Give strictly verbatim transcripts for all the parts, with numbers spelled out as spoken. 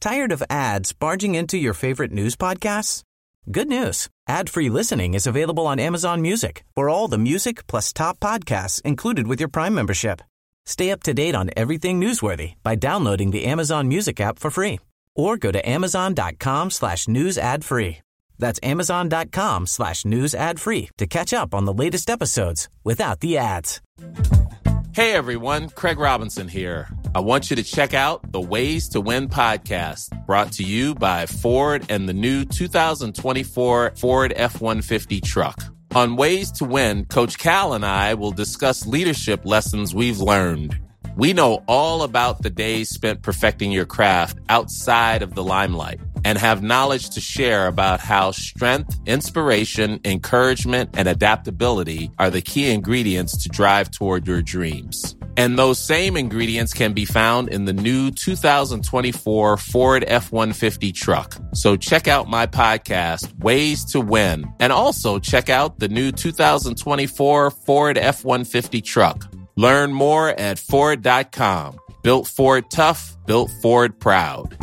Tired of ads barging into your favorite news podcasts? Good news. Ad-free listening is available on Amazon Music for all the music plus top podcasts included with your Prime membership. Stay up to date on everything newsworthy by downloading the Amazon Music app for free or go to amazon.com slash news ad free. That's amazon.com slash news ad free to catch up on the latest episodes without the ads. Hey everyone, Craig Robinson here. I want you to check out the Ways to Win podcast, brought to you by Ford and the new two thousand twenty-four Ford F one fifty truck. On Ways to Win, Coach Cal and I will discuss leadership lessons we've learned. We know all about the days spent perfecting your craft outside of the limelight and have knowledge to share about how strength, inspiration, encouragement, and adaptability are the key ingredients to drive toward your dreams. And those same ingredients can be found in the new two thousand twenty-four Ford F one fifty truck. So check out my podcast, Ways to Win, and also check out the new two thousand twenty-four Ford F one fifty truck. Learn more at Ford dot com. Built Ford tough, built Ford proud.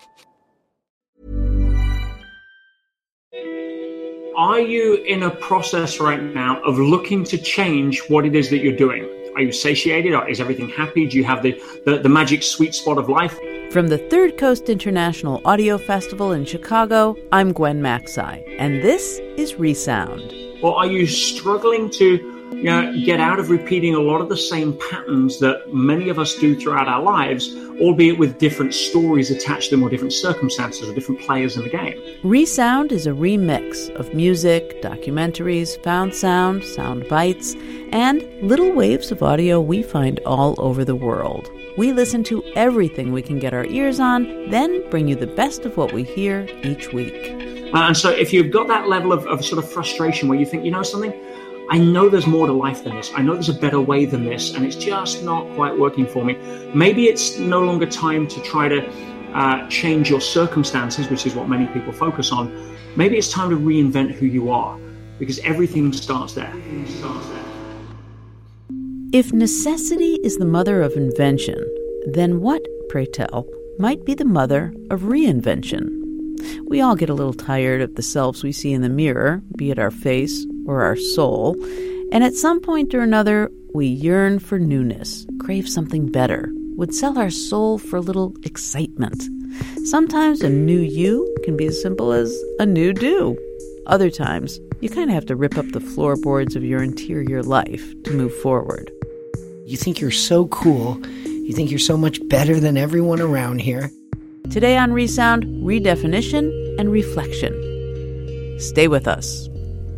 Are you in a process right now of looking to change what it is that you're doing? Are you satiated? Or is everything happy? Do you have the, the, the magic sweet spot of life? From the Third Coast International Audio Festival in Chicago, I'm Gwen Macsai, and this is Resound. Or are you struggling to you know, get out of repeating a lot of the same patterns that many of us do throughout our lives, albeit with different stories attached to them or different circumstances or different players in the game? Resound is a remix of music, documentaries, found sound, sound bites, and little waves of audio we find all over the world. We listen to everything we can get our ears on, then bring you the best of what we hear each week. Uh, and so if you've got that level of, of sort of frustration where you think, you know something, I know there's more to life than this. I know there's a better way than this, and it's just not quite working for me. Maybe it's no longer time to try to uh, change your circumstances, which is what many people focus on. Maybe it's time to reinvent who you are, because everything starts there. Everything starts there. If necessity is the mother of invention, then what, pray tell, might be the mother of reinvention? We all get a little tired of the selves we see in the mirror, be it our face or our soul, and at some point or another, we yearn for newness, crave something better, would sell our soul for a little excitement. Sometimes a new you can be as simple as a new do. Other times, you kind of have to rip up the floorboards of your interior life to move forward. You think you're so cool. You think you're so much better than everyone around here. Today on Resound, redefinition and reflection. Stay with us.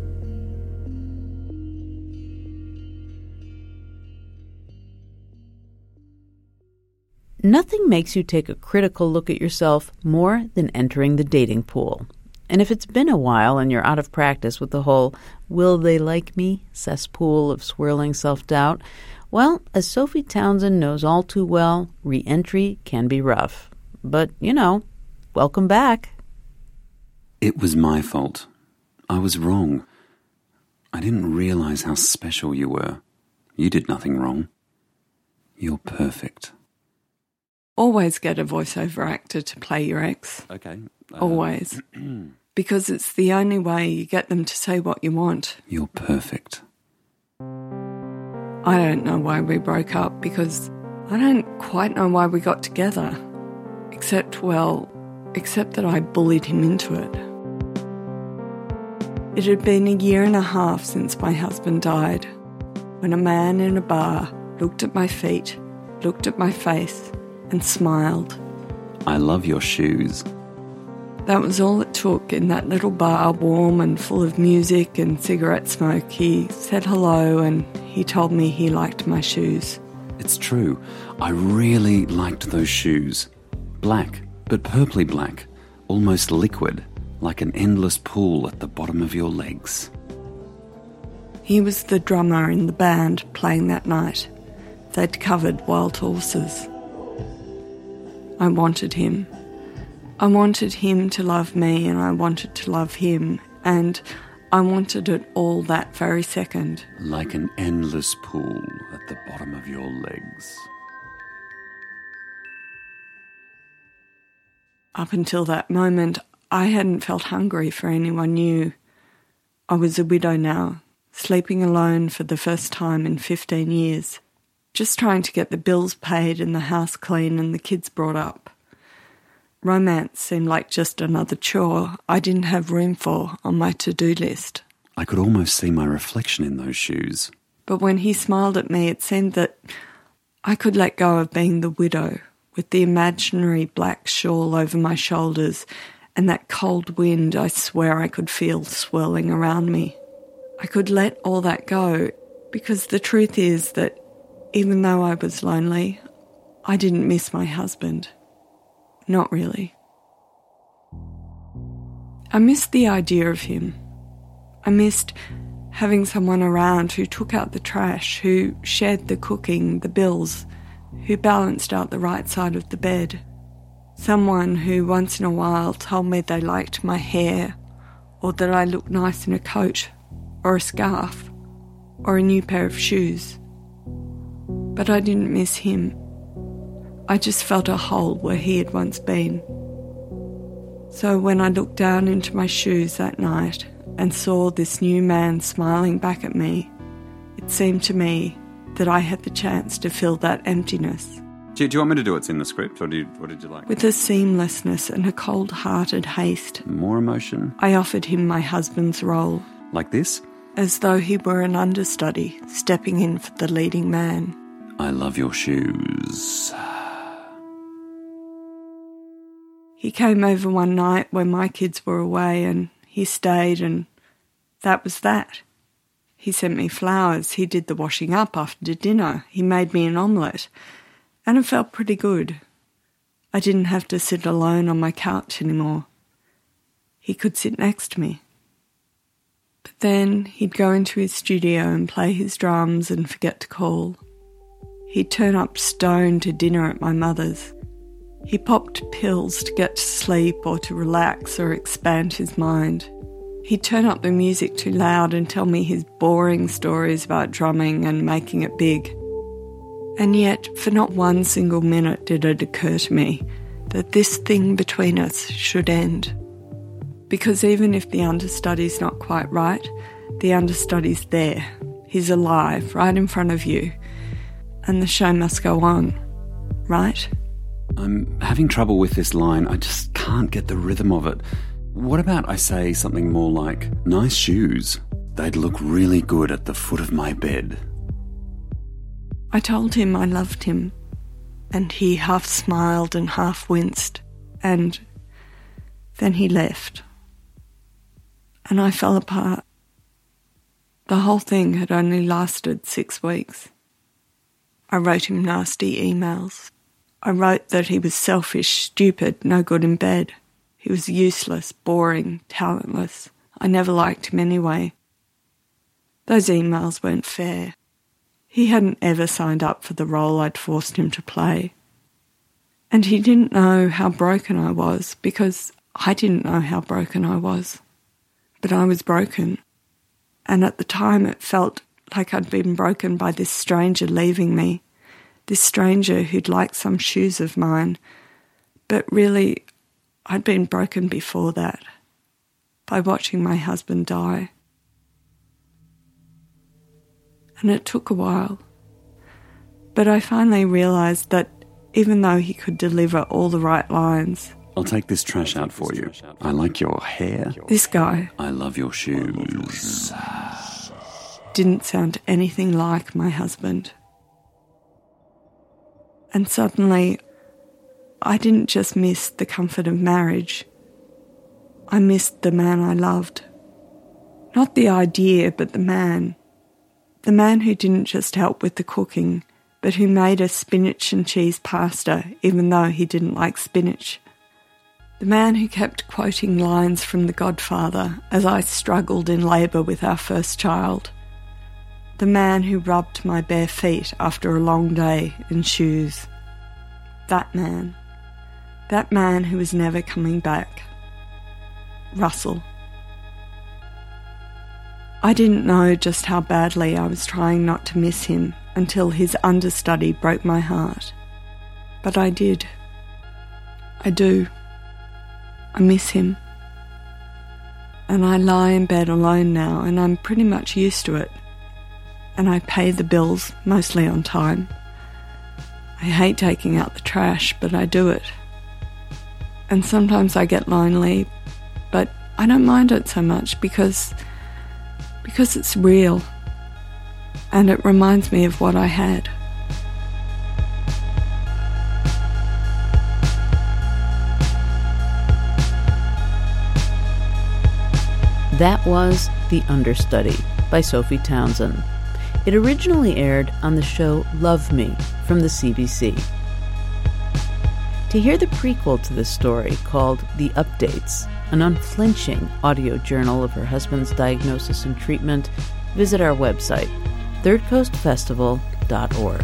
Nothing makes you take a critical look at yourself more than entering the dating pool. And if it's been a while and you're out of practice with the whole will they like me cesspool of swirling self-doubt, well, as Sophie Townsend knows all too well, re-entry can be rough. But, you know, welcome back. It was my fault. I was wrong. I didn't realize how special you were. You did nothing wrong. You're perfect. Always get a voiceover actor to play your ex. Okay. Uh, Always. Because it's the only way you get them to say what you want. You're perfect. I don't know why we broke up because I don't quite know why we got together. Except, well, except that I bullied him into it. It had been a year and a half since my husband died, when a man in a bar looked at my feet, looked at my face, and smiled. I love your shoes. That was all it took in that little bar, warm and full of music and cigarette smoke. He said hello and he told me he liked my shoes. It's true. I really liked those shoes. Black, but purpley black, almost liquid, like an endless pool at the bottom of your legs. He was the drummer in the band playing that night. They'd covered Wild Horses. I wanted him. I wanted him to love me and I wanted to love him, and I wanted it all that very second. Like an endless pool at the bottom of your legs. Up until that moment, I hadn't felt hungry for anyone new. I was a widow now, sleeping alone for the first time in fifteen years, just trying to get the bills paid and the house clean and the kids brought up. Romance seemed like just another chore I didn't have room for on my to-do list. I could almost see my reflection in those shoes. But when he smiled at me, it seemed that I could let go of being the widow with the imaginary black shawl over my shoulders and that cold wind I swear I could feel swirling around me. I could let all that go because the truth is that even though I was lonely, I didn't miss my husband. Not really. I missed the idea of him. I missed having someone around who took out the trash, who shared the cooking, the bills, who balanced out the right side of the bed. Someone who once in a while told me they liked my hair, or that I looked nice in a coat, or a scarf, or a new pair of shoes. But I didn't miss him. I just felt a hole where he had once been. So when I looked down into my shoes that night and saw this new man smiling back at me, it seemed to me that I had the chance to fill that emptiness. Do you, do you want me to do what's in the script, or do you, what did you like? With a seamlessness and a cold-hearted haste. More emotion? I offered him my husband's role. Like this? As though he were an understudy, stepping in for the leading man. I love your shoes. He came over one night when my kids were away and he stayed, and that was that. He sent me flowers, he did the washing up after dinner, he made me an omelette, and it felt pretty good. I didn't have to sit alone on my couch anymore. He could sit next to me. But then he'd go into his studio and play his drums and forget to call. He'd turn up stoned to dinner at my mother's. He popped pills to get to sleep or to relax or expand his mind. He'd turn up the music too loud and tell me his boring stories about drumming and making it big. And yet, for not one single minute did it occur to me that this thing between us should end. Because even if the understudy's not quite right, the understudy's there. He's alive, right in front of you. And the show must go on, right? I'm having trouble with this line. I just can't get the rhythm of it. What about I say something more like, nice shoes. They'd look really good at the foot of my bed. I told him I loved him, and he half smiled and half winced, and then he left. And I fell apart. The whole thing had only lasted six weeks. I wrote him nasty emails. I wrote that he was selfish, stupid, no good in bed. He was useless, boring, talentless. I never liked him anyway. Those emails weren't fair. He hadn't ever signed up for the role I'd forced him to play. And he didn't know how broken I was, because I didn't know how broken I was. But I was broken. And at the time it felt like I'd been broken by this stranger leaving me. This stranger who'd liked some shoes of mine, but really I'd been broken before that, by watching my husband die. And it took a while, but I finally realised that even though he could deliver all the right lines... I'll take this trash out for you. I like your hair. This guy... I love your shoes. ...didn't sound anything like my husband. And suddenly, I didn't just miss the comfort of marriage. I missed the man I loved. Not the idea, but the man. The man who didn't just help with the cooking, but who made us spinach and cheese pasta even though he didn't like spinach. The man who kept quoting lines from The Godfather as I struggled in labour with our first child. The man who rubbed my bare feet after a long day in shoes. That man. That man who was never coming back. Russell. I didn't know just how badly I was trying not to miss him until his understudy broke my heart. But I did. I do. I miss him. And I lie in bed alone now, and I'm pretty much used to it. And I pay the bills mostly on time. I hate taking out the trash, but I do it. And sometimes I get lonely, but I don't mind it so much because, because it's real. And it reminds me of what I had. That was The Understudy by Sophie Townsend. It originally aired on the show Love Me from the C B C. To hear the prequel to this story, called The Updates, an unflinching audio journal of her husband's diagnosis and treatment, visit our website, third coast festival dot org.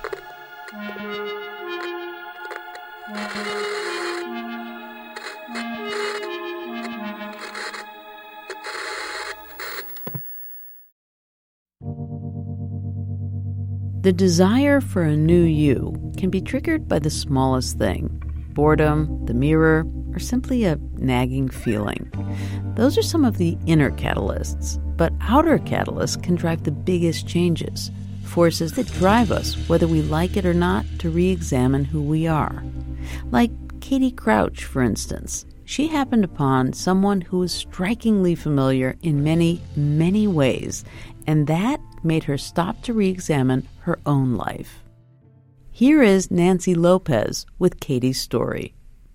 The desire for a new you can be triggered by the smallest thing: boredom, the mirror, or simply a nagging feeling. Those are some of the inner catalysts, but outer catalysts can drive the biggest changes, forces that drive us, whether we like it or not, to re-examine who we are. Like Katie Crouch, for instance. She happened upon someone who was strikingly familiar in many, many ways, and that made her stop to re-examine her own life. Here is Nancy Lopez with Katie's story.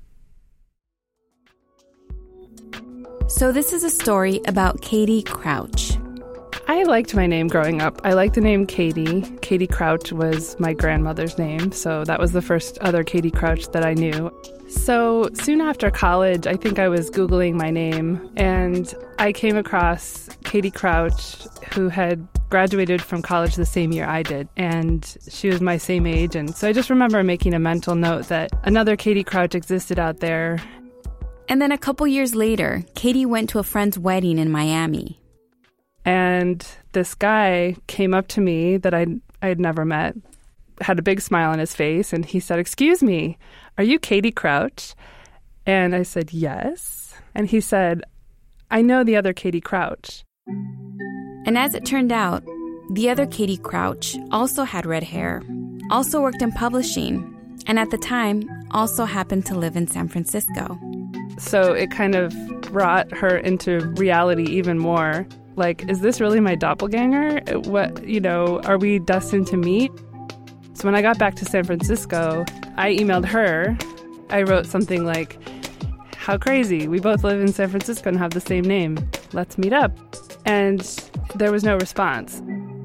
So this is a story about Katie Crouch. I liked my name growing up. I liked the name Katie. Katie Crouch was my grandmother's name, so that was the first other Katie Crouch that I knew. So soon after college, I think I was Googling my name, and I came across Katie Crouch, who had graduated from college the same year I did, and she was my same age. And so I just remember making a mental note that another Katie Crouch existed out there. And then a couple years later, Katie went to a friend's wedding in Miami. And this guy came up to me that I'd, I'd never met, had a big smile on his face, and he said, "Excuse me, are you Katie Crouch?" And I said, "Yes." And he said, "I know the other Katie Crouch." And as it turned out, the other Katie Crouch also had red hair, also worked in publishing, and at the time also happened to live in San Francisco. So it kind of brought her into reality even more. Like, is this really my doppelganger? What, you know, are we destined to meet? So when I got back to San Francisco, I emailed her. I wrote something like, "How crazy, we both live in San Francisco and have the same name. Let's meet up." And there was no response.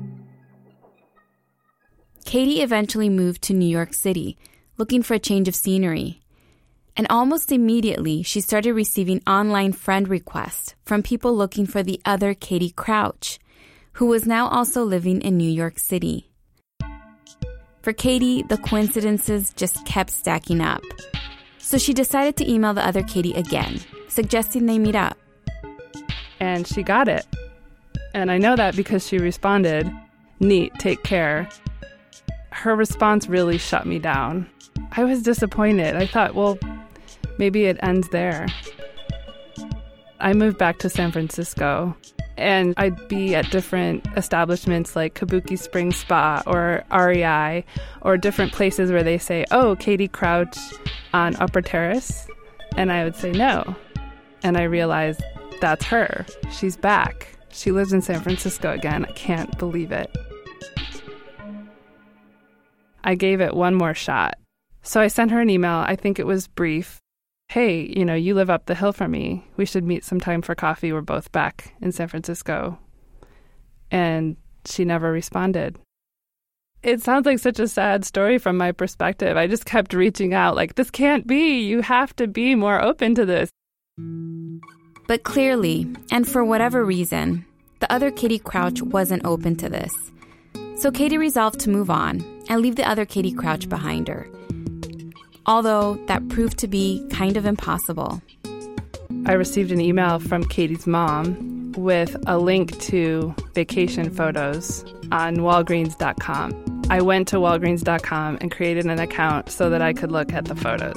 Katie eventually moved to New York City, looking for a change of scenery. And almost immediately, she started receiving online friend requests from people looking for the other Katie Crouch, who was now also living in New York City. For Katie, the coincidences just kept stacking up. So she decided to email the other Katie again, suggesting they meet up. And she got it. And I know that because she responded, "Neat, take care." Her response really shut me down. I was disappointed. I thought, well, maybe it ends there. I moved back to San Francisco, and I'd be at different establishments like Kabuki Springs Spa or R E I, or different places where they say, "Oh, Katie Crouch on Upper Terrace." And I would say no. And I realized that's her. She's back. She lives in San Francisco again. I can't believe it. I gave it one more shot. So I sent her an email. I think it was brief. "Hey, you know, you live up the hill from me. We should meet sometime for coffee. We're both back in San Francisco." And she never responded. It sounds like such a sad story from my perspective. I just kept reaching out like, this can't be. You have to be more open to this. But clearly, and for whatever reason, the other Katie Crouch wasn't open to this. So Katie resolved to move on and leave the other Katie Crouch behind her. Although that proved to be kind of impossible. I received an email from Katie's mom with a link to vacation photos on Walgreens dot com. I went to Walgreens dot com and created an account so that I could look at the photos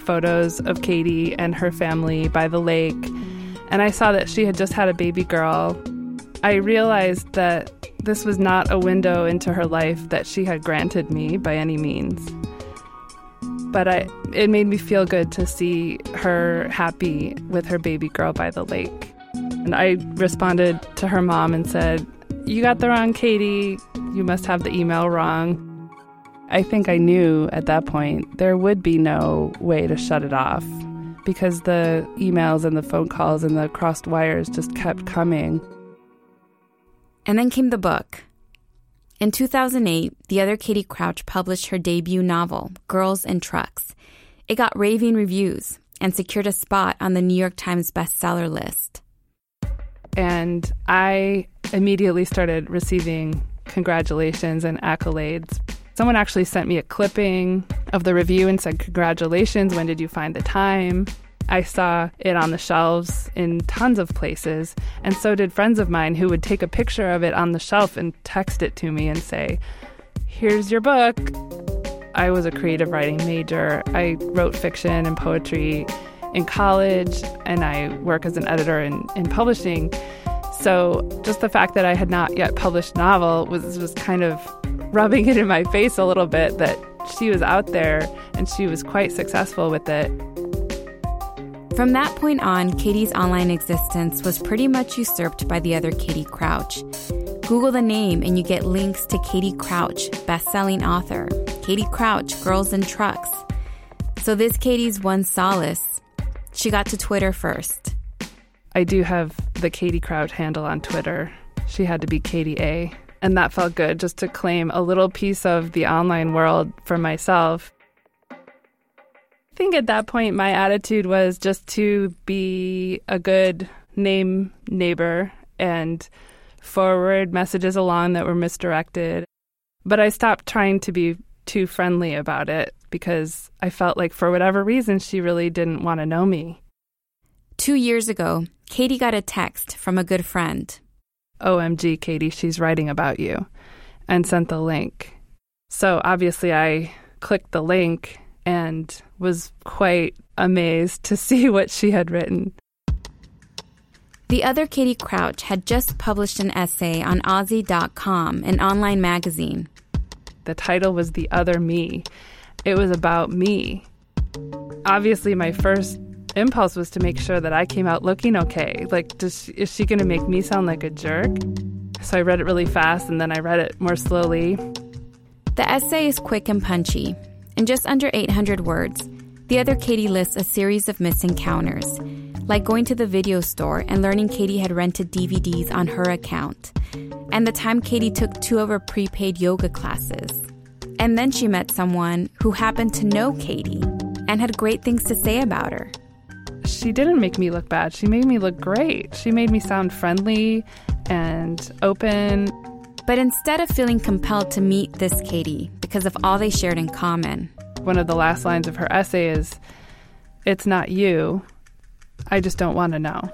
photos of Katie and her family by the lake, and I saw that she had just had a baby girl. I realized that this was not a window into her life that she had granted me by any means. But I, it made me feel good to see her happy with her baby girl by the lake. And I responded to her mom and said, "You got the wrong Katie. You must have the email wrong." I think I knew at that point there would be no way to shut it off because the emails and the phone calls and the crossed wires just kept coming. And then came the book. In two thousand eight, the other Katie Crouch published her debut novel, Girls and Trucks. It got raving reviews and secured a spot on the New York Times bestseller list. And I immediately started receiving congratulations and accolades. Someone actually sent me a clipping of the review and said, "Congratulations, when did you find the time?" I saw it on the shelves in tons of places, and so did friends of mine who would take a picture of it on the shelf and text it to me and say, "Here's your book." I was a creative writing major. I wrote fiction and poetry in college, and I work as an editor in, in publishing. So just the fact that I had not yet published a novel was, was kind of rubbing it in my face a little bit that she was out there and she was quite successful with it. From that point on, Katie's online existence was pretty much usurped by the other Katie Crouch. Google the name and you get links to Katie Crouch, best-selling author, Katie Crouch, Girls and Trucks. So this Katie's one solace. She got to Twitter first. I do have the Katie Crouch handle on Twitter. She had to be Katie A. And that felt good, just to claim a little piece of the online world for myself. I think at that point, my attitude was just to be a good name neighbor and forward messages along that were misdirected. But I stopped trying to be too friendly about it because I felt like for whatever reason, she really didn't want to know me. Two years ago, Katie got a text from a good friend. O M G, Katie, she's writing about you, and sent the link. So obviously I clicked the link and was quite amazed to see what she had written. The other Katie Crouch had just published an essay on Aussie dot com, an online magazine. The title was The Other Me. It was about me. Obviously, my first impulse was to make sure that I came out looking okay. Like, does she, is she going to make me sound like a jerk? So I read it really fast, and then I read it more slowly. The essay is quick and punchy. In just under eight hundred words, the other Katie lists a series of misencounters, like going to the video store and learning Katie had rented D V Ds on her account, and the time Katie took two of her prepaid yoga classes. And then she met someone who happened to know Katie and had great things to say about her. She didn't make me look bad. She made me look great. She made me sound friendly and open. But instead of feeling compelled to meet this Katie because of all they shared in common. One of the last lines of her essay is, "It's not you. I just don't want to know."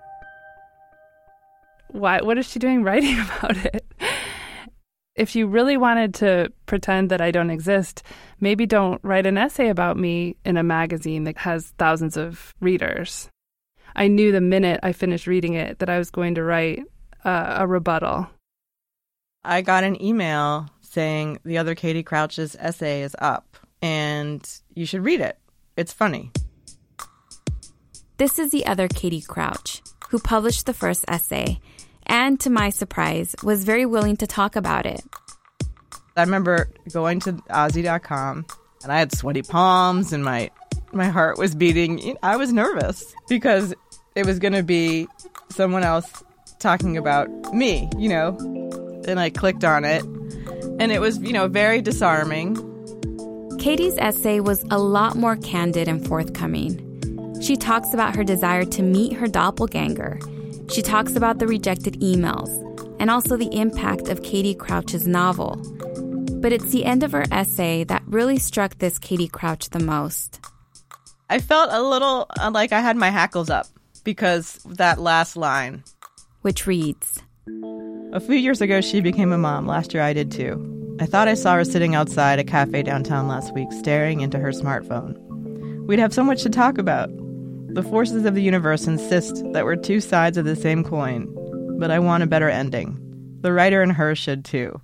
Why? What is she doing writing about it? If you really wanted to pretend that I don't exist, maybe don't write an essay about me in a magazine that has thousands of readers. I knew the minute I finished reading it that I was going to write uh, a rebuttal. I got an email saying the other Katie Crouch's essay is up and you should read it. It's funny. This is the other Katie Crouch, who published the first essay, and to my surprise, was very willing to talk about it. I remember going to Aussie dot com, and I had sweaty palms, and my my heart was beating. I was nervous because it was going to be someone else talking about me, you know. And I clicked on it, and it was, you know, very disarming. Katie's essay was a lot more candid and forthcoming. She talks about her desire to meet her doppelganger. She talks about the rejected emails and also the impact of Katie Crouch's novel. But it's the end of her essay that really struck this Katie Crouch the most. I felt a little like I had my hackles up because that last line. Which reads, "A few years ago, she became a mom. Last year, I did too. I thought I saw her sitting outside a cafe downtown last week, staring into her smartphone. We'd have so much to talk about. The forces of the universe insist that we're two sides of the same coin, but I want a better ending. The writer and her should too.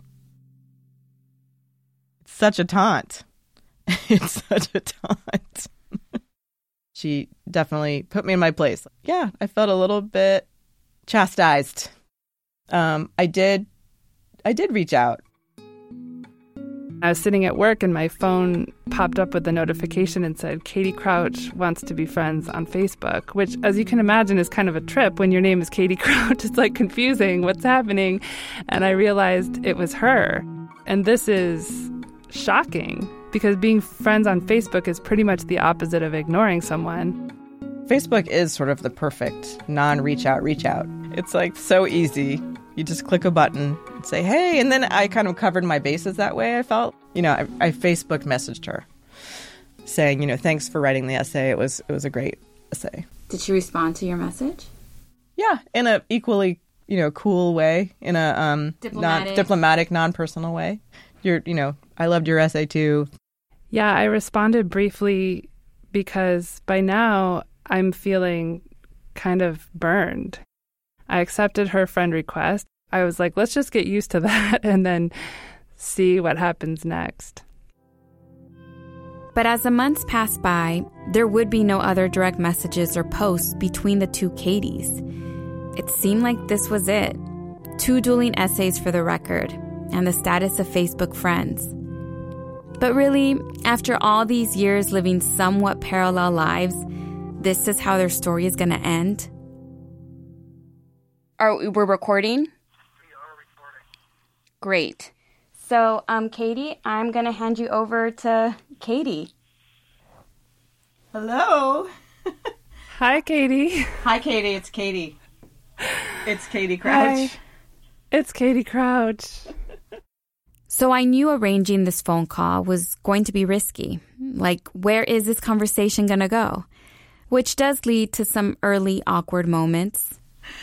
It's such a taunt. It's such a taunt. She definitely put me in my place. Yeah, I felt a little bit chastised. Um, I did, I did reach out. I was sitting at work and my phone popped up with a notification and said, Katie Crouch wants to be friends on Facebook, which, as you can imagine, is kind of a trip when your name is Katie Crouch. It's like confusing. What's happening? And I realized it was her. And this is shocking because being friends on Facebook is pretty much the opposite of ignoring someone. Facebook is sort of the perfect non-reach out, reach out. It's like so easy. You just click a button and say, hey, and then I kind of covered my bases that way, I felt. You know, I, I Facebook messaged her saying, you know, thanks for writing the essay. It was it was a great essay. Did she respond to your message? Yeah, in a equally, you know, cool way, in a um, diplomatic, non, diplomatic, non-personal way. You're, you know, I loved your essay too. Yeah, I responded briefly because by now I'm feeling kind of burned. I accepted her friend request. I was like, let's just get used to that and then see what happens next. But as the months passed by, there would be no other direct messages or posts between the two Katies. It seemed like this was it. Two dueling essays for the record and the status of Facebook friends. But really, after all these years living somewhat parallel lives, this is how their story is going to end? Are we we're recording? We are recording. Great. So, um, Katie, I'm going to hand you over to Katie. Hello. Hi, Katie. Hi, Katie. It's Katie. It's Katie Crouch. Hi. It's Katie Crouch. So I knew arranging this phone call was going to be risky. Like, where is this conversation going to go? Which does lead to some early awkward moments.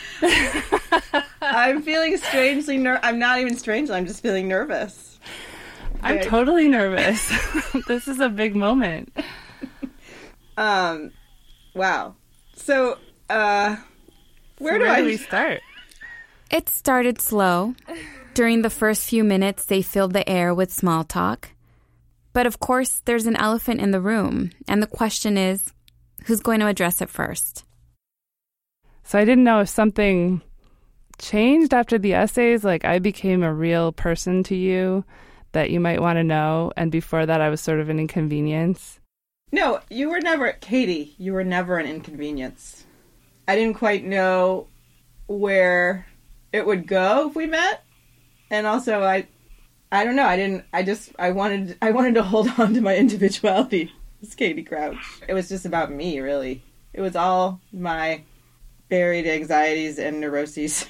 I'm feeling strangely ner- I'm not even strangely, I'm just feeling nervous. I'm okay. Totally nervous. This is a big moment. Um, wow. So, uh, where so do where I do we start? It started slow. During the first few minutes, they filled the air with small talk. But of course, there's an elephant in the room, and the question is, who's going to address it first? So I didn't know if something changed after the essays, like I became a real person to you that you might want to know, and before that I was sort of an inconvenience. No, you were never, Katie, you were never an inconvenience. I didn't quite know where it would go if we met, and also I, I don't know, I didn't, I just, I wanted, I wanted to hold on to my individuality. It's Katie Crouch. It was just about me, really. It was all my buried anxieties and neuroses.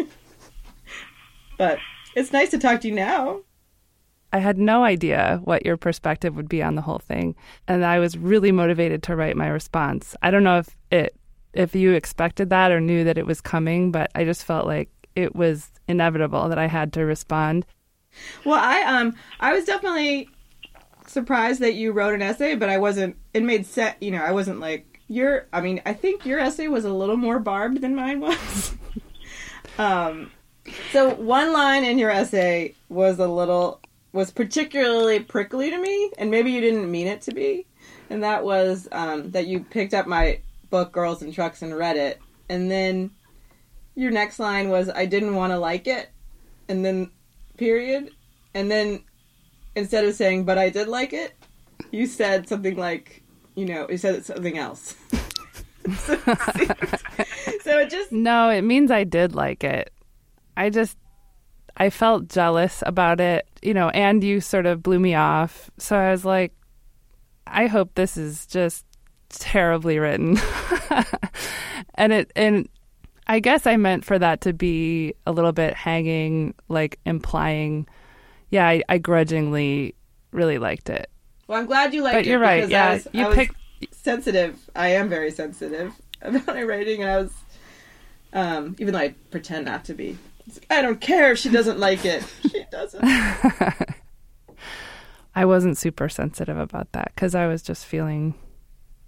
But it's nice to talk to you now. I had no idea what your perspective would be on the whole thing, and I was really motivated to write my response. I don't know if it if you expected that or knew that it was coming, but I just felt like it was inevitable that I had to respond. Well, I um I was definitely surprised that you wrote an essay, but I wasn't, it made sense, you know, I wasn't like, your, I mean, I think your essay was a little more barbed than mine was. um, so one line in your essay was a little, was particularly prickly to me, and maybe you didn't mean it to be, and that was um, that you picked up my book, Girls and Trucks, and read it, and then your next line was, I didn't want to like it, and then, period, and then instead of saying, but I did like it, you said something like, you know, you said something else. so, so it just... No, it means I did like it. I just, I felt jealous about it, you know, and you sort of blew me off. So I was like, I hope this is just terribly written. and it, and I guess I meant for that to be a little bit hanging, like implying, yeah, I, I grudgingly really liked it. Well, I'm glad you liked but it. But you're right. Yeah, I was, you I was picked sensitive. I am very sensitive about my writing, and I was, um, even though I pretend not to be. I don't care if she doesn't like it. She doesn't. I wasn't super sensitive about that because I was just feeling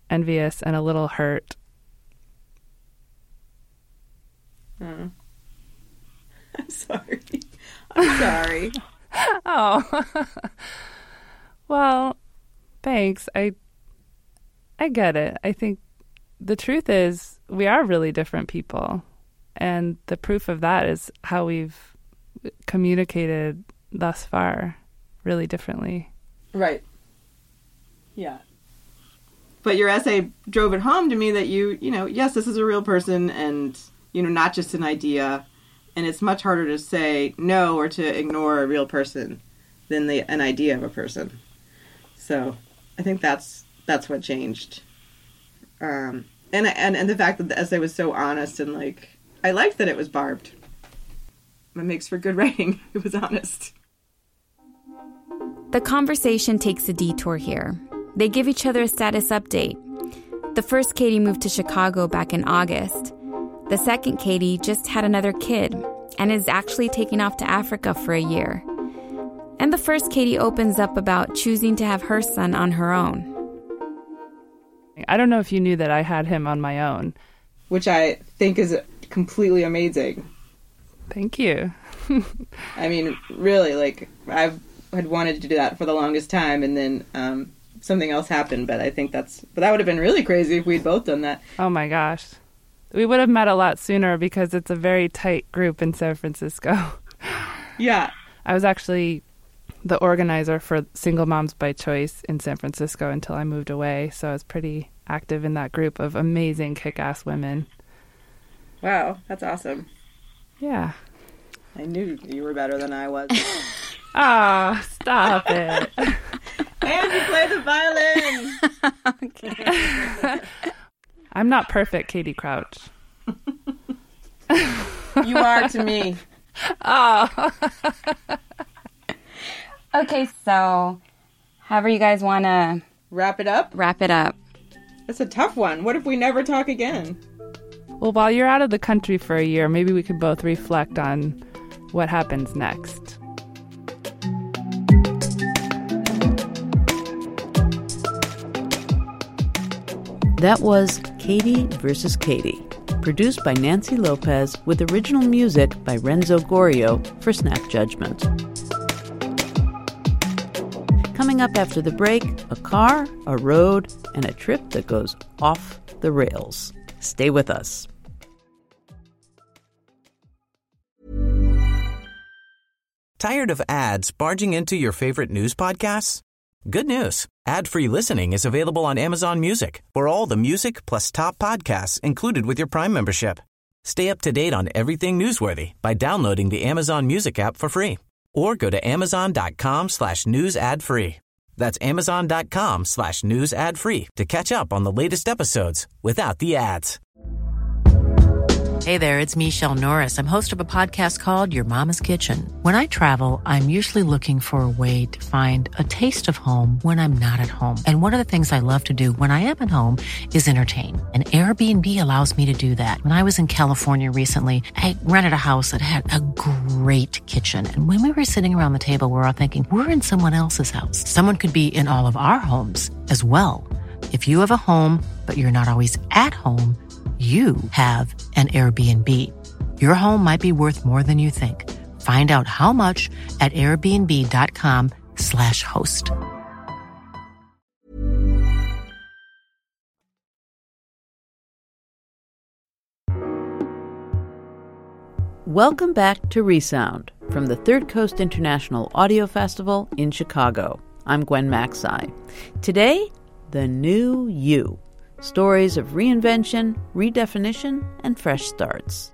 envious and a little hurt. Oh. I'm sorry. I'm sorry. Oh. Well, thanks. I I get it. I think the truth is we are really different people. And the proof of that is how we've communicated thus far really differently. Right. Yeah. But your essay drove it home to me that you, you know, yes, this is a real person and, you know, not just an idea. And it's much harder to say no or to ignore a real person than the an idea of a person. So I think that's that's what changed. Um, and, and, and the fact that the essay was so honest and, like, I liked that it was barbed. It makes for good writing. It was honest. The conversation takes a detour here. They give each other a status update. The first Katie moved to Chicago back in August. The second Katie just had another kid and is actually taking off to Africa for a year. And the first Katie opens up about choosing to have her son on her own. I don't know if you knew that I had him on my own. Which I think is completely amazing. Thank you. I mean, really, like, I had wanted to do that for the longest time, and then um, something else happened, but I think that's... But that would have been really crazy if we'd both done that. Oh, my gosh. We would have met a lot sooner because it's a very tight group in San Francisco. Yeah. I was actually the organizer for Single Moms by Choice in San Francisco until I moved away, so I was pretty active in that group of amazing kick-ass women. Wow, that's awesome. Yeah. I knew you were better than I was. Ah, oh, stop it. And you play the violin. Okay. I'm not perfect, Katie Crouch. You are to me. Oh. Okay, so however you guys want to... Wrap it up? Wrap it up. That's a tough one. What if we never talk again? Well, while you're out of the country for a year, maybe we could both reflect on what happens next. That was Katie versus Katie, produced by Nancy Lopez with original music by Renzo Gorio for Snap Judgment. Coming up after the break, a car, a road, and a trip that goes off the rails. Stay with us. Tired of ads barging into your favorite news podcasts? Good news. Ad-free listening is available on Amazon Music for all the music plus top podcasts included with your Prime membership. Stay up to date on everything newsworthy by downloading the Amazon Music app for free or go to amazon.com slash news ad free. That's amazon.com slash news ad free to catch up on the latest episodes without the ads. Hey there, it's Michelle Norris. I'm host of a podcast called Your Mama's Kitchen. When I travel, I'm usually looking for a way to find a taste of home when I'm not at home. And one of the things I love to do when I am at home is entertain. And Airbnb allows me to do that. When I was in California recently, I rented a house that had a great kitchen. And when we were sitting around the table, we were all thinking, we're in someone else's house. Someone could be in all of our homes as well. If you have a home, but you're not always at home, you have an Airbnb. Your home might be worth more than you think. Find out how much at airbnb.com slash host. Welcome back to Resound from the Third Coast International Audio Festival in Chicago. I'm Gwen Macsai. Today, the new you. Stories of reinvention, redefinition, and fresh starts.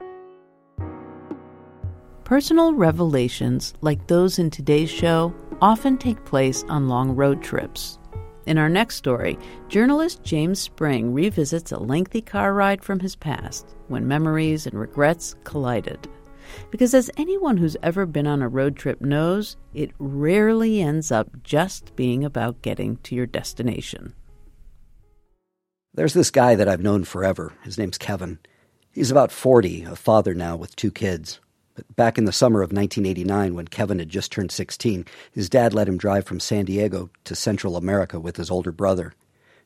Personal revelations like those in today's show often take place on long road trips. In our next story, journalist James Spring revisits a lengthy car ride from his past when memories and regrets collided. Because as anyone who's ever been on a road trip knows, it rarely ends up just being about getting to your destination. There's this guy that I've known forever. His name's Kevin. He's about forty, a father now with two kids. But back in the summer of nineteen eighty-nine, when Kevin had just turned sixteen, his dad let him drive from San Diego to Central America with his older brother.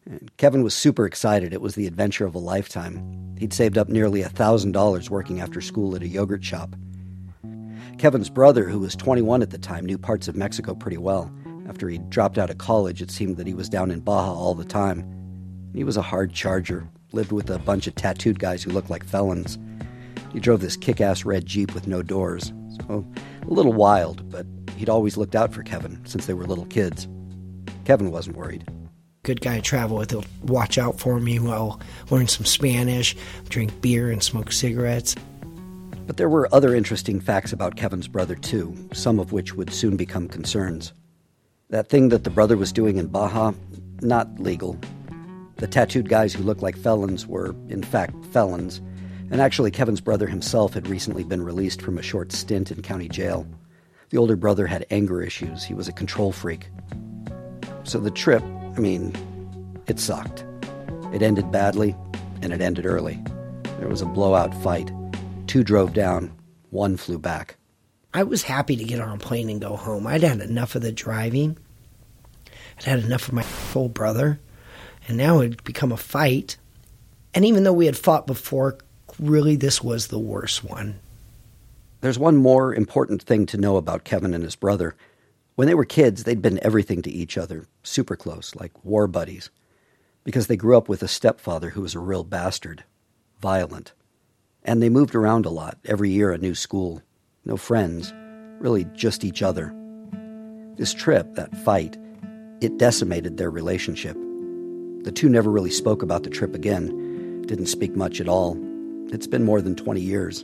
And Kevin was super excited. It was the adventure of a lifetime. He'd saved up nearly one thousand dollars working after school at a yogurt shop. Kevin's brother, who was twenty-one at the time, knew parts of Mexico pretty well. After he dropped out of college, it seemed that he was down in Baja all the time. He was a hard charger, lived with a bunch of tattooed guys who looked like felons. He drove this kick-ass red Jeep with no doors. So, a little wild, but he'd always looked out for Kevin since they were little kids. Kevin wasn't worried. Good guy to travel with. He'll watch out for me while learn some Spanish, drink beer, and smoke cigarettes. But there were other interesting facts about Kevin's brother, too, some of which would soon become concerns. That thing that the brother was doing in Baja, not legal. The tattooed guys who looked like felons were, in fact, felons. And actually, Kevin's brother himself had recently been released from a short stint in county jail. The older brother had anger issues. He was a control freak. So the trip, I mean, it sucked. It ended badly, and it ended early. There was a blowout fight. Two drove down. One flew back. I was happy to get on a plane and go home. I'd had enough of the driving. I'd had enough of my full brother. And now it had become a fight. And even though we had fought before, really this was the worst one. There's one more important thing to know about Kevin and his brother. When they were kids, they'd been everything to each other, super close, like war buddies. Because they grew up with a stepfather who was a real bastard, violent. And they moved around a lot, every year a new school. No friends, really just each other. This trip, that fight, it decimated their relationship. The two never really spoke about the trip again, didn't speak much at all. It's been more than twenty years.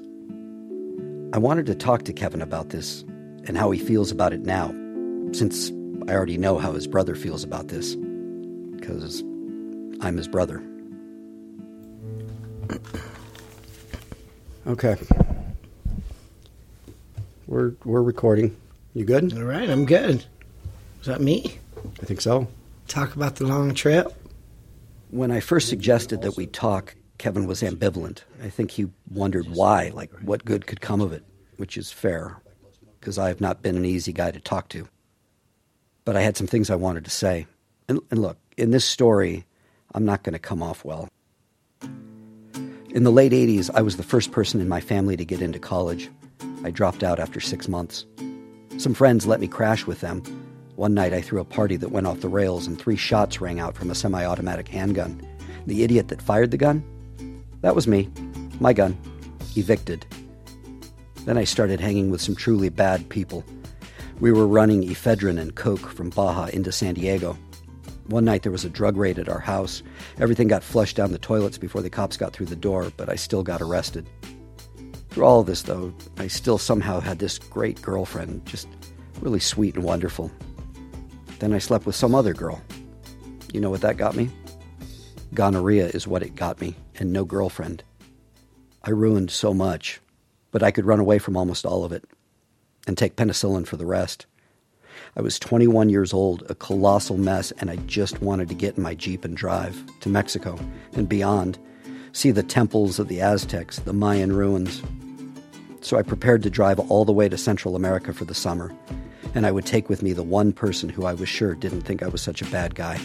I wanted to talk to Kevin about this and how he feels about it now, since I already know how his brother feels about this, because I'm his brother. Okay. We're we're recording. You good? All right, I'm good. Is that me? I think so. Talk about the long trip? When I first suggested that we talk, Kevin was ambivalent. I think he wondered why, like what good could come of it, which is fair, because I have not been an easy guy to talk to. But I had some things I wanted to say. And, and look, in this story, I'm not going to come off well. In the late eighties, I was the first person in my family to get into college. I dropped out after six months. Some friends let me crash with them. One night I threw a party that went off the rails and three shots rang out from a semi-automatic handgun. The idiot that fired the gun? That was me. My gun. Evicted. Then I started hanging with some truly bad people. We were running ephedrine and coke from Baja into San Diego. One night there was a drug raid at our house. Everything got flushed down the toilets before the cops got through the door, but I still got arrested. Through all of this, though, I still somehow had this great girlfriend, just really sweet and wonderful. Then I slept with some other girl. You know what that got me? Gonorrhea is what it got me, and no girlfriend. I ruined so much, but I could run away from almost all of it, and take penicillin for the rest. I was twenty-one years old, a colossal mess, and I just wanted to get in my Jeep and drive to Mexico and beyond, see the temples of the Aztecs, the Mayan ruins. So I prepared to drive all the way to Central America for the summer, and I would take with me the one person who I was sure didn't think I was such a bad guy.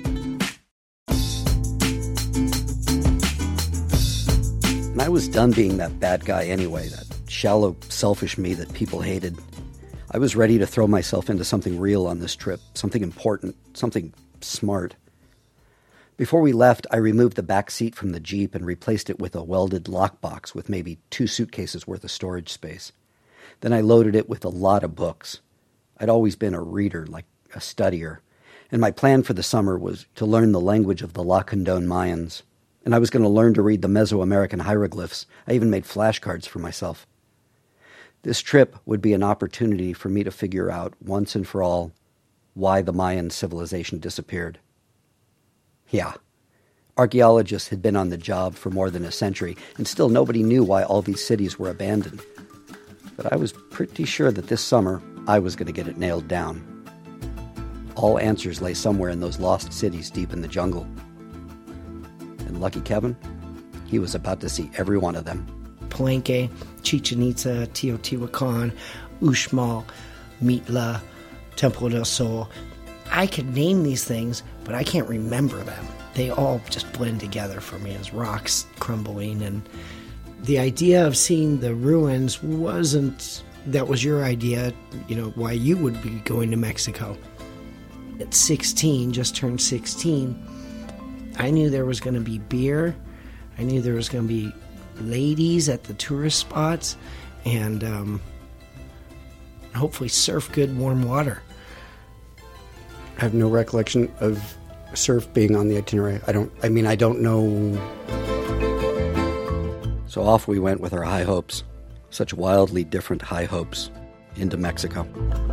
And I was done being that bad guy anyway, that shallow, selfish me that people hated. I was ready to throw myself into something real on this trip, something important, something smart. Before we left, I removed the back seat from the Jeep and replaced it with a welded lockbox with maybe two suitcases worth of storage space. Then I loaded it with a lot of books. I'd always been a reader, like a studier, and my plan for the summer was to learn the language of the La Condon Mayans. And I was going to learn to read the Mesoamerican hieroglyphs. I even made flashcards for myself. This trip would be an opportunity for me to figure out, once and for all, why the Mayan civilization disappeared. Yeah, archaeologists had been on the job for more than a century, and still nobody knew why all these cities were abandoned. But I was pretty sure that this summer I was going to get it nailed down. All answers lay somewhere in those lost cities deep in the jungle. And lucky Kevin, he was about to see every one of them. Palenque, Chichen Itza, Teotihuacan, Uxmal, Mitla, Templo del Sol. I could name these things, but I can't remember them. they all just blend together for me as rocks crumbling. And the idea of seeing the ruins wasn't, that was your idea, you know, why you would be going to Mexico. At sixteen, just turned sixteen, I knew there was going to be beer. I knew there was going to be ladies at the tourist spots, and um, hopefully surf good warm water. I have no recollection of surf being on the itinerary. I don't, I mean, I don't know. So off we went with our high hopes, such wildly different high hopes, into Mexico.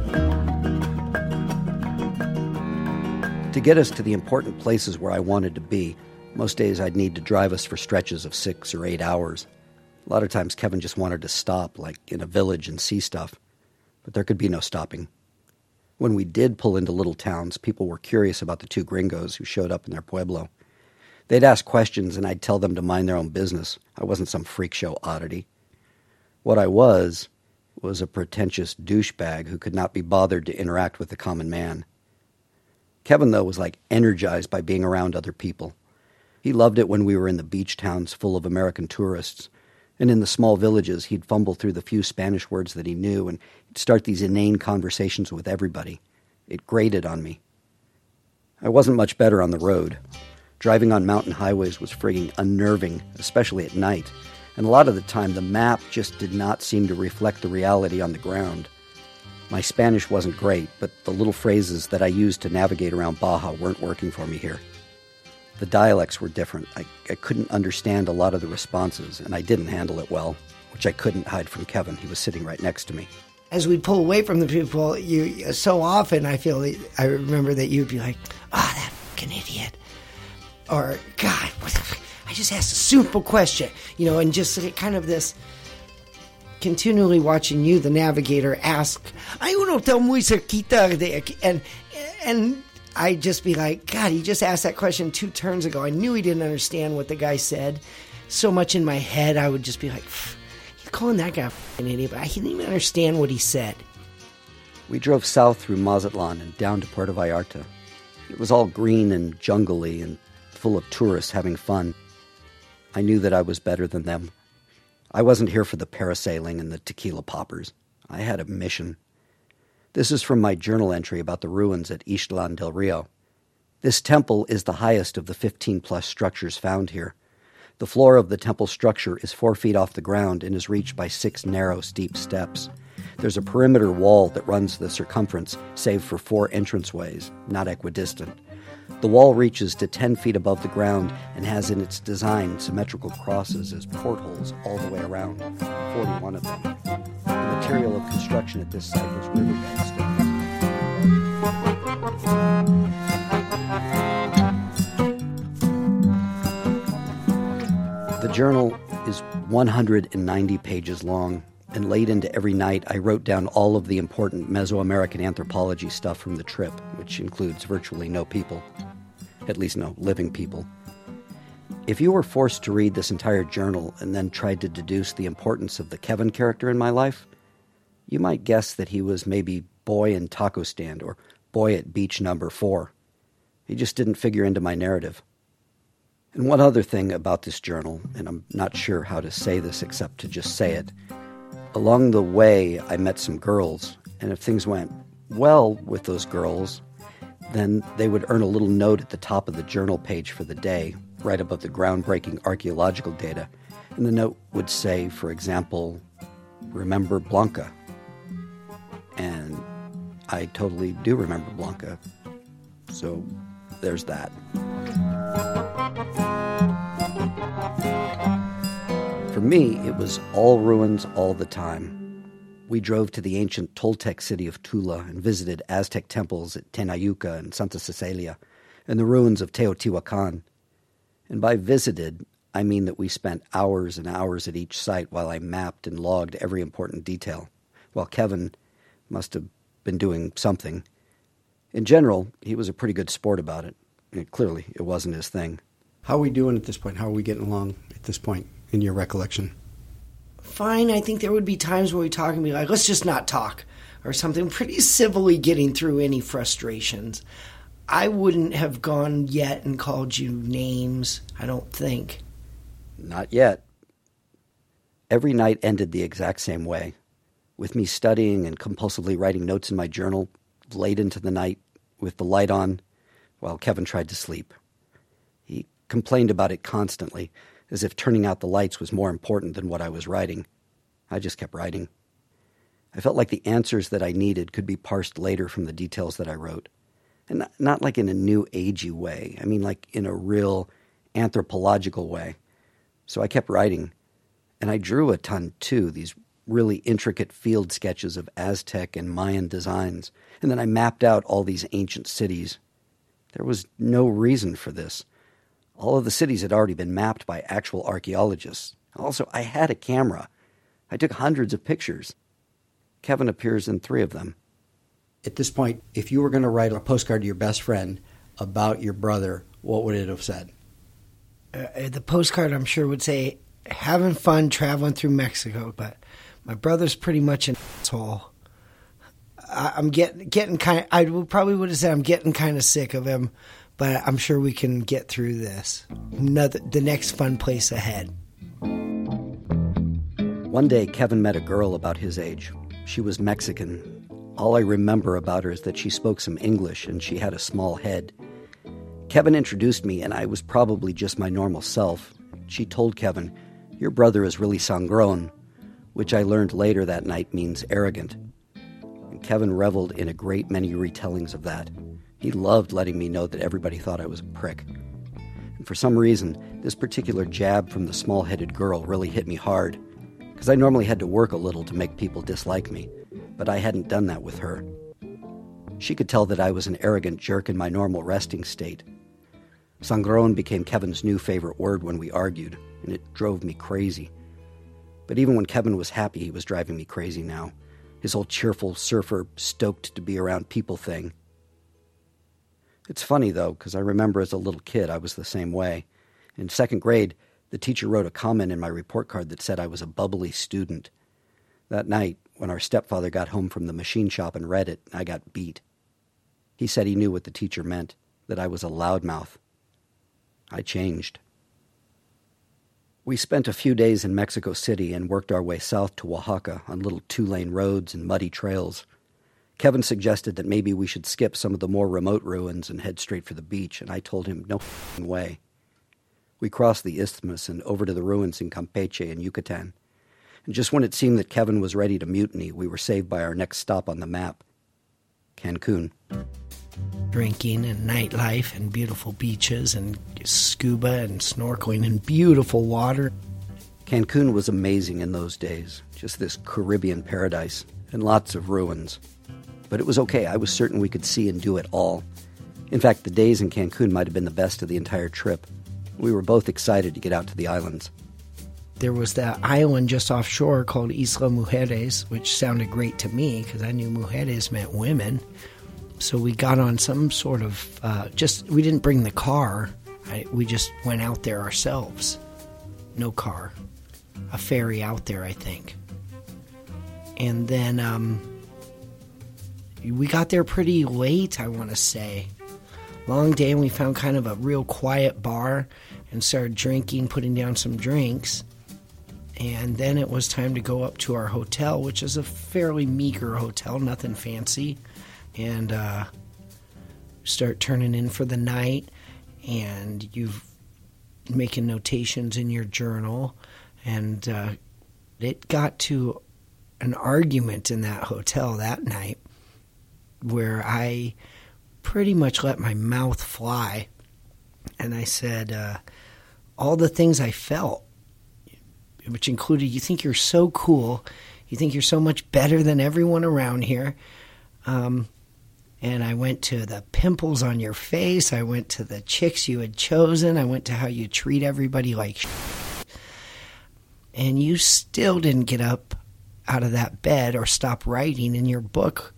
To get us to the important places where I wanted to be, most days I'd need to drive us for stretches of six or eight hours. A lot of times Kevin just wanted to stop, like in a village, and see stuff. But there could be no stopping. When we did pull into little towns, people were curious about the two gringos who showed up in their pueblo. They'd ask questions, and I'd tell them to mind their own business. I wasn't some freak show oddity. What I was, was a pretentious douchebag who could not be bothered to interact with the common man. Kevin, though, was like energized by being around other people. He loved it when we were in the beach towns full of American tourists, and in the small villages he'd fumble through the few Spanish words that he knew, and he'd start these inane conversations with everybody. It grated on me. I wasn't much better on the road. Driving on mountain highways was frigging unnerving, especially at night, and a lot of the time the map just did not seem to reflect the reality on the ground. My Spanish wasn't great, but the little phrases that I used to navigate around Baja weren't working for me here. The dialects were different. I, I couldn't understand a lot of the responses, and I didn't handle it well, which I couldn't hide from Kevin. He was sitting right next to me. As we'd pull away from the people, you so often I feel, I remember that you'd be like, "Ah, oh, that fucking idiot." Or, "God, what the f- I just asked a simple question," you know, and just kind of this continually watching you, the navigator, ask, "Hay un hotel muy cerquita de aquí," and and I'd just be like, "God, he just asked that question two turns ago." I knew he didn't understand what the guy said. So much in my head, I would just be like, "He's calling that guy an idiot," but I didn't even understand what he said. We drove south through Mazatlan and down to Puerto Vallarta. It was all green and jungly and full of tourists having fun. I knew that I was better than them. I wasn't here for the parasailing and the tequila poppers. I had a mission. This is from my journal entry about the ruins at Ixtlan del Rio. This temple is the highest of the fifteen-plus structures found here. The floor of the temple structure is four feet off the ground and is reached by six narrow, steep steps. There's a perimeter wall that runs the circumference, save for four entranceways, not equidistant. The wall reaches to ten feet above the ground and has in its design symmetrical crosses as portholes all the way around, forty-one of them. The material of construction at this site was riverbed stone. The journal is one hundred ninety pages long, and late into every night I wrote down all of the important Mesoamerican anthropology stuff from the trip, which includes virtually no people. At least no living people. If you were forced to read this entire journal and then tried to deduce the importance of the Kevin character in my life, you might guess that he was maybe boy in taco stand or boy at beach number four. He just didn't figure into my narrative. And one other thing about this journal, and I'm not sure how to say this except to just say it, along the way I met some girls, and if things went well with those girls, then they would earn a little note at the top of the journal page for the day, right above the groundbreaking archaeological data. And the note would say, for example, "Remember Blanca." And I totally do remember Blanca. So there's that. For me, it was all ruins all the time. We drove to the ancient Toltec city of Tula and visited Aztec temples at Tenayuca and Santa Cecilia and the ruins of Teotihuacan. And by visited, I mean that we spent hours and hours at each site while I mapped and logged every important detail, while Kevin must have been doing something. In general, he was a pretty good sport about it. And clearly, it wasn't his thing. How are we doing at this point? How are we getting along at this point in your recollection? Fine. I think there would be times where we talk and be like, "Let's just not talk," or something, pretty civilly getting through any frustrations. I wouldn't have gone yet and called you names, I don't think. Not yet. Every night ended the exact same way, with me studying and compulsively writing notes in my journal late into the night with the light on while Kevin tried to sleep. He complained about it constantly, as if turning out the lights was more important than what I was writing. I just kept writing. I felt like the answers that I needed could be parsed later from the details that I wrote. And not, not like in a new agey way. I mean like in a real anthropological way. So I kept writing. And I drew a ton too, these really intricate field sketches of Aztec and Mayan designs. And then I mapped out all these ancient cities. There was no reason for this. All of the cities had already been mapped by actual archaeologists. Also, I had a camera. I took hundreds of pictures. Kevin appears in three of them. At this point, if you were going to write a postcard to your best friend about your brother, what would it have said? Uh, the postcard, I'm sure, would say, having fun traveling through Mexico, but my brother's pretty much an asshole. I, I'm getting getting kind of, I would, probably would have said I'm getting kind of sick of him, but I'm sure we can get through this. Another, the next fun place ahead. One day, Kevin met a girl about his age. She was Mexican. All I remember about her is that she spoke some English and she had a small head. Kevin introduced me, and I was probably just my normal self. She told Kevin, "Your brother is really sangrón," which I learned later that night means arrogant. And Kevin reveled in a great many retellings of that. He loved letting me know that everybody thought I was a prick. And for some reason, this particular jab from the small-headed girl really hit me hard, because I normally had to work a little to make people dislike me, but I hadn't done that with her. She could tell that I was an arrogant jerk in my normal resting state. Sangrón became Kevin's new favorite word when we argued, and it drove me crazy. But even when Kevin was happy, he was driving me crazy now. His whole cheerful surfer, stoked to be around people thing. It's funny, though, because I remember as a little kid I was the same way. In second grade, the teacher wrote a comment in my report card that said I was a bubbly student. That night, when our stepfather got home from the machine shop and read it, I got beat. He said he knew what the teacher meant, that I was a loudmouth. I changed. We spent a few days in Mexico City and worked our way south to Oaxaca on little two-lane roads and muddy trails. Kevin suggested that maybe we should skip some of the more remote ruins and head straight for the beach, and I told him, no f***ing way. We crossed the isthmus and over to the ruins in Campeche and Yucatan. And just when it seemed that Kevin was ready to mutiny, we were saved by our next stop on the map, Cancun. Drinking and nightlife and beautiful beaches and scuba and snorkeling and beautiful water. Cancun was amazing in those days, just this Caribbean paradise and lots of ruins. But it was okay. I was certain we could see and do it all. In fact, the days in Cancun might have been the best of the entire trip. We were both excited to get out to the islands. There was that island just offshore called Isla Mujeres, which sounded great to me because I knew mujeres meant women. So we got on some sort of, uh, just, we didn't bring the car. I, we just went out there ourselves. No car. A ferry out there, I think. And then um, we got there pretty late, I want to say. Long day, and we found kind of a real quiet bar and started drinking, putting down some drinks. And then it was time to go up to our hotel, which is a fairly meager hotel, nothing fancy. And uh, start turning in for the night, and you've making notations in your journal. And uh, it got to an argument in that hotel that night where I pretty much let my mouth fly. And I said uh, all the things I felt, which included, you think you're so cool, you think you're so much better than everyone around here. Um, and I went to the pimples on your face, I went to the chicks you had chosen, I went to how you treat everybody like shit. And you still didn't get up out of that bed or stop writing in your book.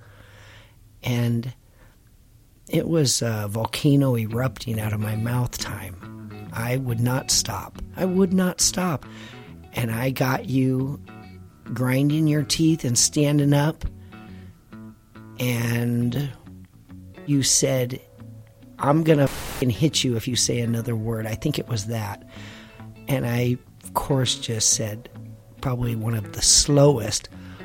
And it was a volcano erupting out of my mouth time. I would not stop. I would not stop. And I got you grinding your teeth and standing up. And you said, I'm going to f***ing hit you if you say another word. I think it was that. And I, of course, just said probably one of the slowest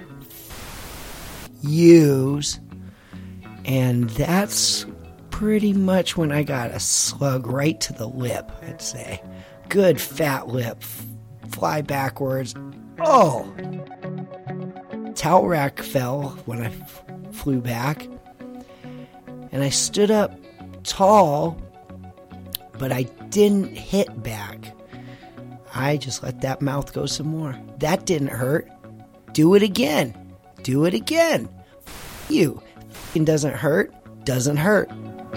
yous. And that's pretty much when I got a slug right to the lip, I'd say. Good fat lip. Fly backwards. Oh! Towel rack fell when I f- flew back. And I stood up tall, but I didn't hit back. I just let that mouth go some more. That didn't hurt. Do it again. Do it again. F- you. It doesn't hurt. Doesn't hurt.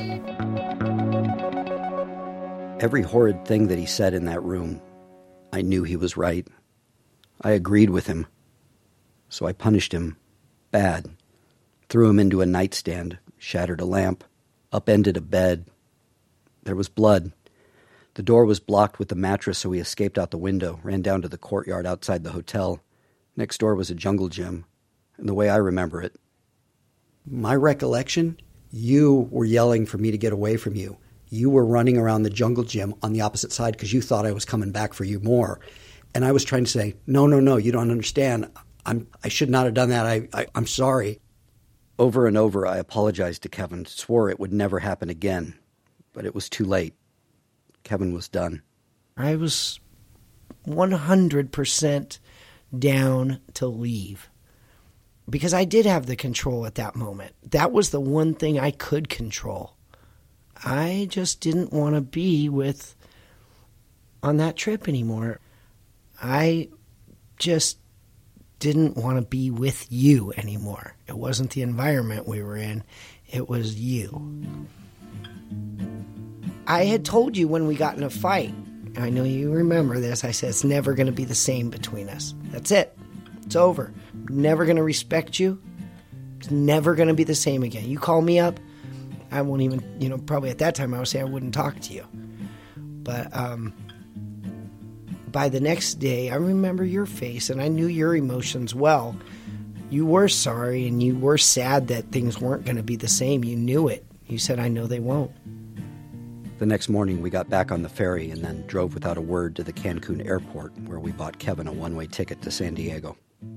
Every horrid thing that he said in that room, I knew he was right. I agreed with him. So I punished him bad. Threw him into a nightstand, shattered a lamp, upended a bed. There was blood. The door was blocked with the mattress, so he escaped out the window, ran down to the courtyard outside the hotel. Next door was a jungle gym. And the way I remember it, my recollection, you were yelling for me to get away from you. You were running around the jungle gym on the opposite side because you thought I was coming back for you more. And I was trying to say, no, no, no, you don't understand. I'm, I should not have done that. I, I, I'm sorry. Over and over, I apologized to Kevin, swore it would never happen again. But it was too late. Kevin was done. I was one hundred percent down to leave. Because I did have the control at that moment. That was the one thing I could control. I just didn't want to be with on that trip anymore. I just didn't want to be with you anymore. It wasn't the environment we were in. It was you. I had told you when we got in a fight, I know you remember this, I said it's never going to be the same between us. That's it. It's over. Never going to respect you. It's never going to be the same again. You call me up, I won't even, you know, probably at that time I would say I wouldn't talk to you. But um, by the next day, I remember your face and I knew your emotions well. You were sorry and you were sad that things weren't going to be the same. You knew it. You said, I know they won't. The next morning, we got back on the ferry and then drove without a word to the Cancun airport, where we bought Kevin a one-way ticket to San Diego.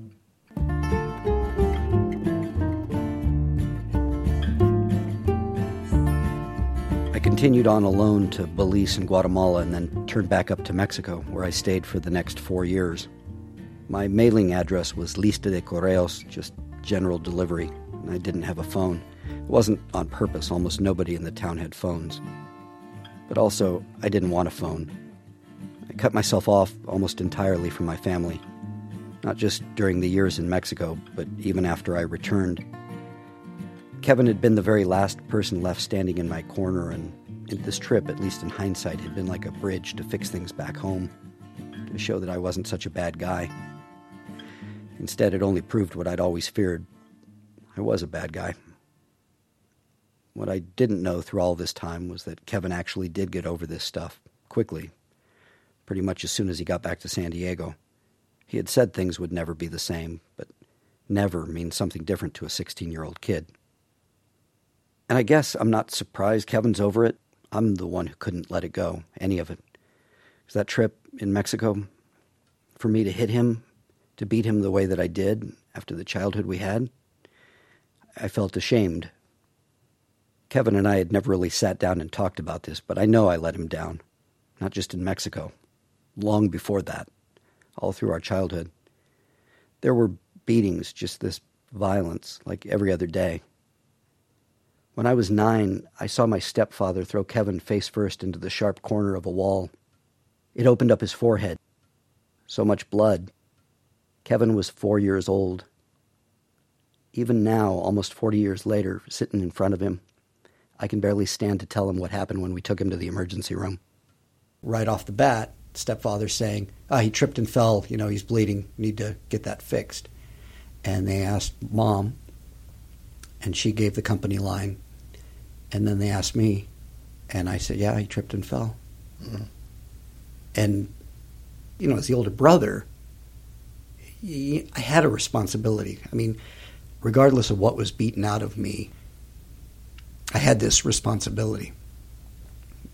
I continued on alone to Belize and Guatemala and then turned back up to Mexico, where I stayed for the next four years. My mailing address was Lista de Correos, just general delivery, and I didn't have a phone. It wasn't on purpose. Almost nobody in the town had phones. But also, I didn't want a phone. I cut myself off almost entirely from my family, not just during the years in Mexico, but even after I returned. Kevin had been the very last person left standing in my corner, and this trip, at least in hindsight, had been like a bridge to fix things back home, to show that I wasn't such a bad guy. Instead, it only proved what I'd always feared. I was a bad guy. What I didn't know through all this time was that Kevin actually did get over this stuff quickly, pretty much as soon as he got back to San Diego. He had said things would never be the same, but never means something different to a sixteen-year-old kid. And I guess I'm not surprised Kevin's over it. I'm the one who couldn't let it go, any of it. Because that trip in Mexico, for me to hit him, to beat him the way that I did after the childhood we had, I felt ashamed. Kevin and I had never really sat down and talked about this, but I know I let him down, not just in Mexico, long before that, all through our childhood. There were beatings, just this violence, like every other day. When I was nine, I saw my stepfather throw Kevin face first into the sharp corner of a wall. It opened up his forehead. So much blood. Kevin was four years old. Even now, almost forty years later, sitting in front of him, I can barely stand to tell him what happened when we took him to the emergency room. Right off the bat, stepfather's saying, ah, he tripped and fell, you know, he's bleeding, need to get that fixed. And they asked Mom, and she gave the company line. And then they asked me, and I said, yeah, he tripped and fell. Mm-hmm. And, you know, as the older brother, I had a responsibility. I mean, regardless of what was beaten out of me, I had this responsibility.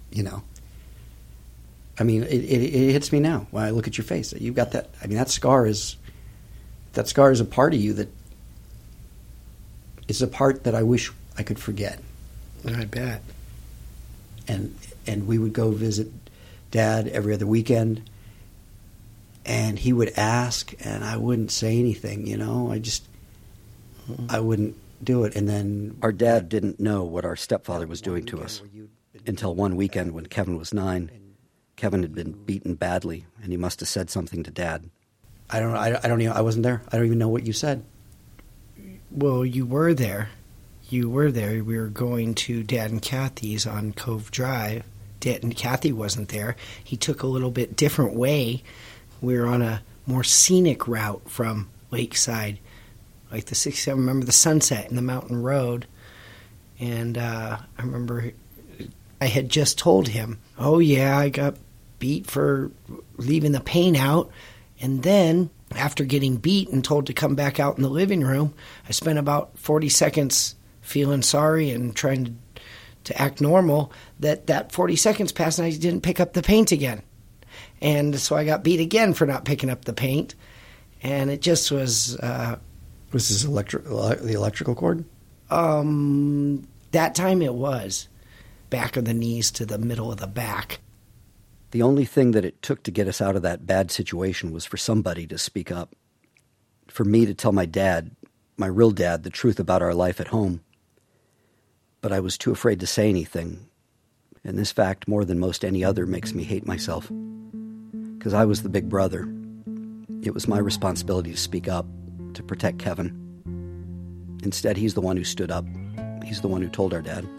you know. I mean, it, it, it hits me now when I look at your face. You've got that. I mean, that scar is that scar is a part of you that is a part that I wish I could forget. I bet. And and we would go visit Dad every other weekend, and he would ask, and I wouldn't say anything. You know, I just mm-hmm. I wouldn't do it. And then our dad didn't know what our stepfather was doing to us until one weekend when Kevin was nine. Kevin had been beaten badly, and he must have said something to Dad. I don't. I, I don't even. I wasn't there. I don't even know what you said. Well, you were there. You were there. We were going to Dad and Kathy's on Cove Drive. Dad and Kathy wasn't there. He took a little bit different way. We were on a more scenic route from Lakeside, like the six. I remember the sunset and the mountain road, and uh, I remember I had just told him, "Oh yeah, I got beat for leaving the paint out." And then, after getting beat and told to come back out in the living room, I spent about forty seconds feeling sorry and trying to, to act normal. That that forty seconds passed and I didn't pick up the paint again. And so I got beat again for not picking up the paint. And it just was... Uh, was this electri- the electrical cord? Um, that time it was. Back of the knees to the middle of the back. The only thing that it took to get us out of that bad situation was for somebody to speak up. For me to tell my dad, my real dad, the truth about our life at home. But I was too afraid to say anything. And this fact, more than most any other, makes me hate myself. Because I was the big brother. It was my responsibility to speak up, to protect Kevin. Instead, he's the one who stood up. He's the one who told our dad.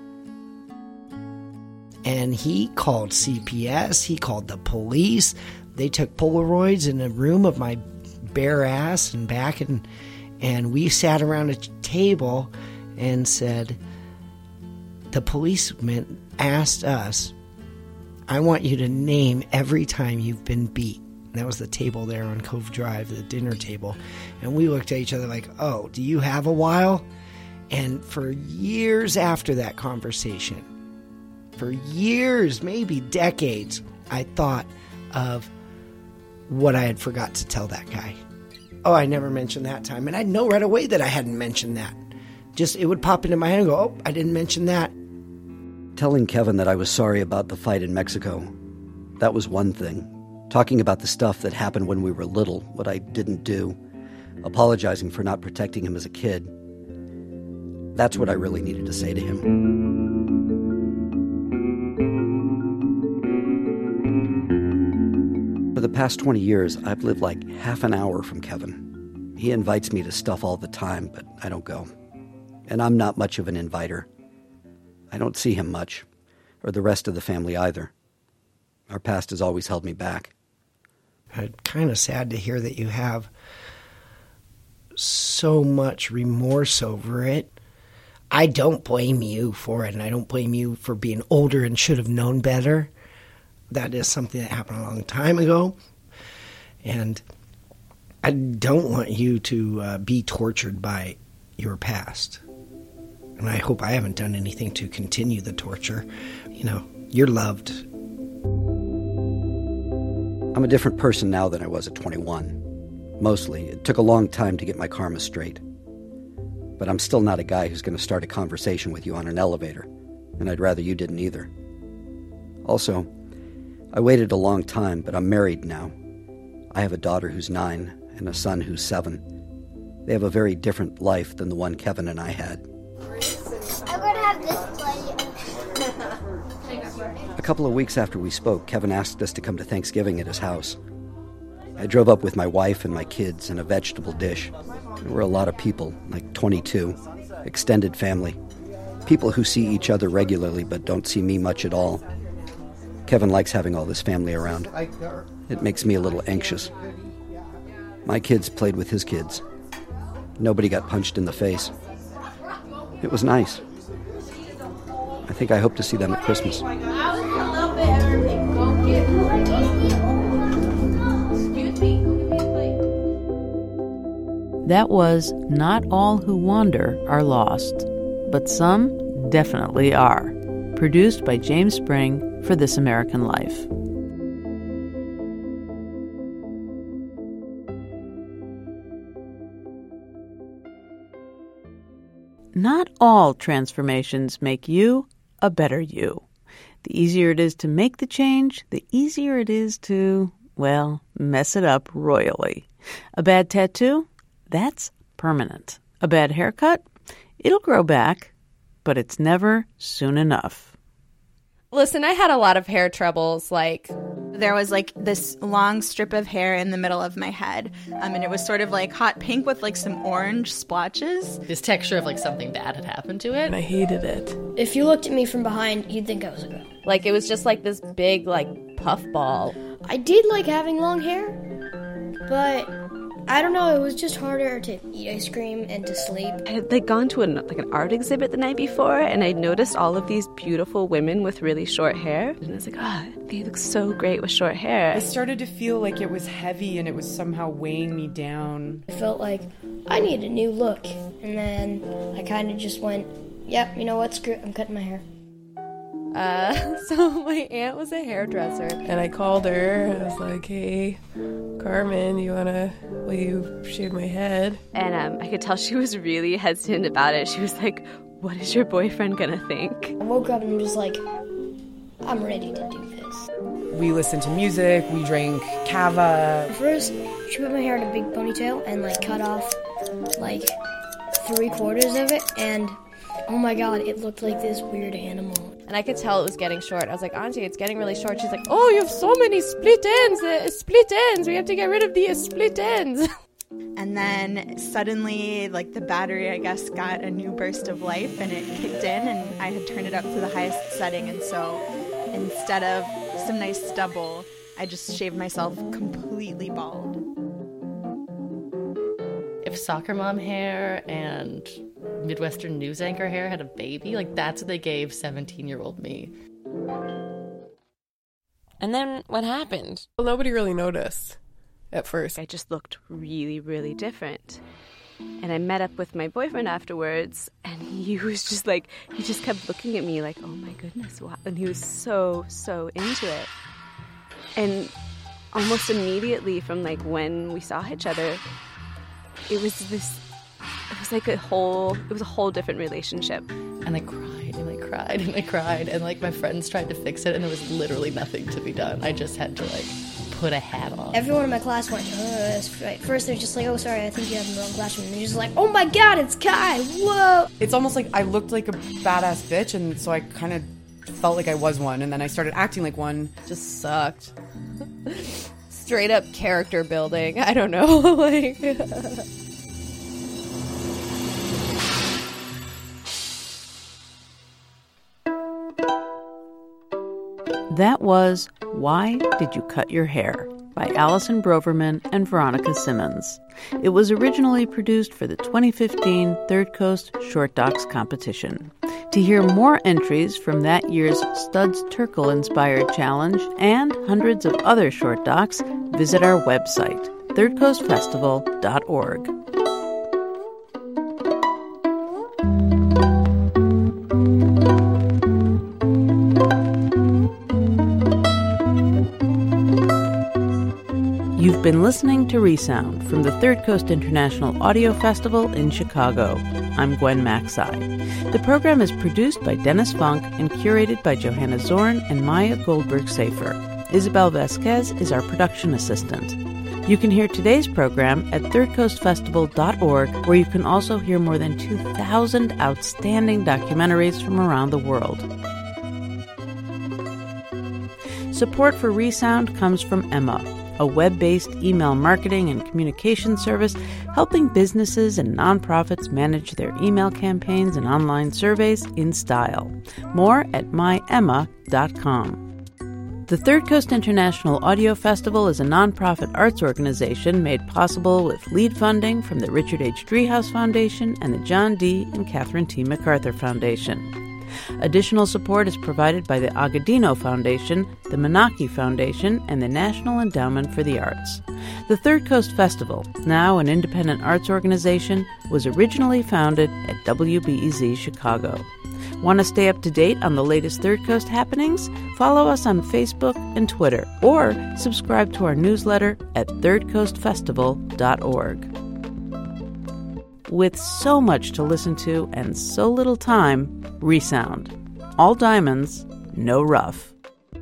And he called C P S, he called the police. They took Polaroids in a room of my bare ass and back, and and we sat around a table and said, the policeman asked us, I want you to name every time you've been beat. And that was the table there on Cove Drive, the dinner table. And we looked at each other like, oh, do you have a while? And for years after that conversation, for years, maybe decades, I thought of what I had forgot to tell that guy. Oh, I never mentioned that time. And I'd know right away that I hadn't mentioned that. Just, it would pop into my head and go, oh, I didn't mention that. Telling Kevin that I was sorry about the fight in Mexico, that was one thing. Talking about the stuff that happened when we were little, what I didn't do. Apologizing for not protecting him as a kid. That's what I really needed to say to him. For the past twenty years, I've lived like half an hour from Kevin. He invites me to stuff all the time, but I don't go. And I'm not much of an inviter. I don't see him much, or the rest of the family either. Our past has always held me back. I'm kind of sad to hear that you have so much remorse over it. I don't blame you for it, and I don't blame you for being older and should have known better. That is something that happened a long time ago, and I don't want you to uh, be tortured by your past. And I hope I haven't done anything to continue the torture. You know, you're loved. I'm a different person now than I was at twenty-one. Mostly, it took a long time to get my karma straight. But I'm still not a guy who's going to start a conversation with you on an elevator, and I'd rather you didn't either. Also, I waited a long time, but I'm married now. I have a daughter who's nine and a son who's seven. They have a very different life than the one Kevin and I had. I'm going to have this plate. A couple of weeks after we spoke, Kevin asked us to come to Thanksgiving at his house. I drove up with my wife and my kids and a vegetable dish. There were a lot of people, like twenty-two, extended family. People who see each other regularly but don't see me much at all. Kevin likes having all this family around. It makes me a little anxious. My kids played with his kids. Nobody got punched in the face. It was nice. I think I hope to see them at Christmas. That was Not All Who Wander Are Lost, but some definitely are, produced by James Spring for This American Life. Not all transformations make you a better you. The easier it is to make the change, the easier it is to, well, mess it up royally. A bad tattoo? That's permanent. A bad haircut? It'll grow back, but it's never soon enough. Listen, I had a lot of hair troubles, like... There was like this long strip of hair in the middle of my head, um, and it was sort of like hot pink with like some orange splotches. This texture of like something bad had happened to it. And I hated it. If you looked at me from behind, you'd think I was a girl. Like it was just like this big like puff ball. I did like having long hair, but I don't know, it was just harder to eat ice cream and to sleep. I had like gone to an, like an art exhibit the night before, and I noticed all of these beautiful women with really short hair. And I was like, ah, oh, they look so great with short hair. I started to feel like it was heavy and it was somehow weighing me down. I felt like I need a new look. And then I kind of just went, yep, you know what, screw it, I'm cutting my hair. Uh, so my aunt was a hairdresser. And I called her, I was like, hey, Carmen, you wanna, will you shave my head? And um, I could tell she was really hesitant about it. She was like, what is your boyfriend gonna think? I woke up and was like, I'm ready to do this. We listened to music, we drank cava. First, she put my hair in a big ponytail and like cut off like three quarters of it, and oh my god, it looked like this weird animal. And I could tell it was getting short. I was like, Auntie, it's getting really short. She's like, oh, you have so many split ends. Uh, split ends. We have to get rid of the split ends. And then suddenly, like, the battery, I guess, got a new burst of life, and it kicked in, and I had turned it up to the highest setting. And so instead of some nice stubble, I just shaved myself completely bald. If soccer mom hair and Midwestern news anchor hair had a baby, like that's what they gave seventeen-year-old me. And then what happened? Well, nobody really noticed at first. I just looked really, really different. And I met up with my boyfriend afterwards, and he was just like, he just kept looking at me like, oh my goodness, wow. And he was so, so into it. And almost immediately from like when we saw each other, it was this, it was like a whole, it was a whole different relationship. And I cried and I cried and I cried and like my friends tried to fix it and there was literally nothing to be done. I just had to like put a hat on. Everyone in my class went, oh, that's right. First they're just like, oh, sorry, I think you have the wrong classroom. And they're just like, oh my god, it's Kai, whoa. It's almost like I looked like a badass bitch, and so I kind of felt like I was one, and then I started acting like one. Just sucked. Straight up character building. I don't know. like... That was Why Did You Cut Your Hair? By Allison Broverman and Veronica Simmons. It was originally produced for the twenty fifteen Third Coast Short Docs competition. To hear more entries from that year's Studs Terkel-inspired challenge and hundreds of other short docs, visit our website, third coast festival dot org. You've been listening to Resound from the Third Coast International Audio Festival in Chicago. I'm Gwen Macsai. The program is produced by Dennis Funk and curated by Johanna Zorn and Maya Goldberg-Safer. Isabel Vasquez is our production assistant. You can hear today's program at third coast festival dot org, where you can also hear more than two thousand outstanding documentaries from around the world. Support for Resound comes from Emma, a web-based email marketing and communication service helping businesses and nonprofits manage their email campaigns and online surveys in style. More at my emma dot com. The Third Coast International Audio Festival is a nonprofit arts organization made possible with lead funding from the Richard H. Driehaus Foundation and the John D. and Catherine T. MacArthur Foundation. Additional support is provided by the Agudino Foundation, the Menaki Foundation, and the National Endowment for the Arts. The Third Coast Festival, now an independent arts organization, was originally founded at W B E Z Chicago. Want to stay up to date on the latest Third Coast happenings? Follow us on Facebook and Twitter, or subscribe to our newsletter at third coast festival dot org. With so much to listen to and so little time, ReSound. All diamonds, no rough.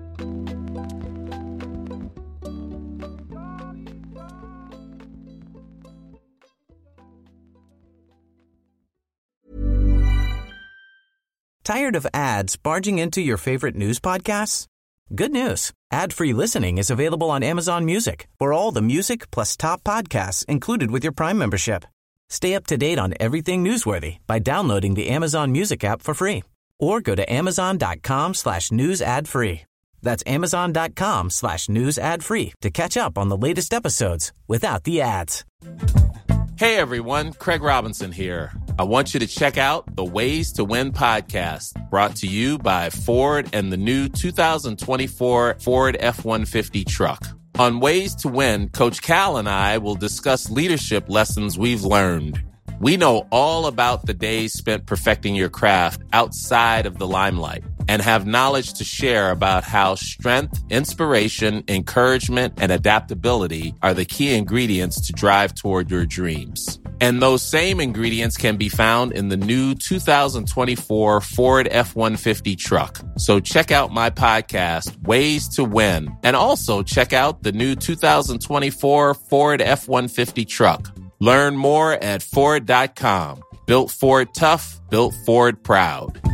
Tired of ads barging into your favorite news podcasts? Good news. Ad-free listening is available on Amazon Music for all the music plus top podcasts included with your Prime membership. Stay up to date on everything newsworthy by downloading the Amazon Music app for free or go to amazon.com slash news ad free. That's amazon.com slash news ad free to catch up on the latest episodes without the ads. Hey everyone, Craig Robinson here. I want you to check out the Ways to Win podcast, brought to you by Ford and the new two thousand twenty-four Ford F one fifty truck. On Ways to Win, Coach Cal and I will discuss leadership lessons we've learned. We know all about the days spent perfecting your craft outside of the limelight and have knowledge to share about how strength, inspiration, encouragement, and adaptability are the key ingredients to drive toward your dreams. And those same ingredients can be found in the new two thousand twenty-four Ford F one fifty truck. So check out my podcast, Ways to Win, and also check out the new two thousand twenty-four Ford F one fifty truck. Learn more at Ford dot com. Built Ford tough, built Ford proud.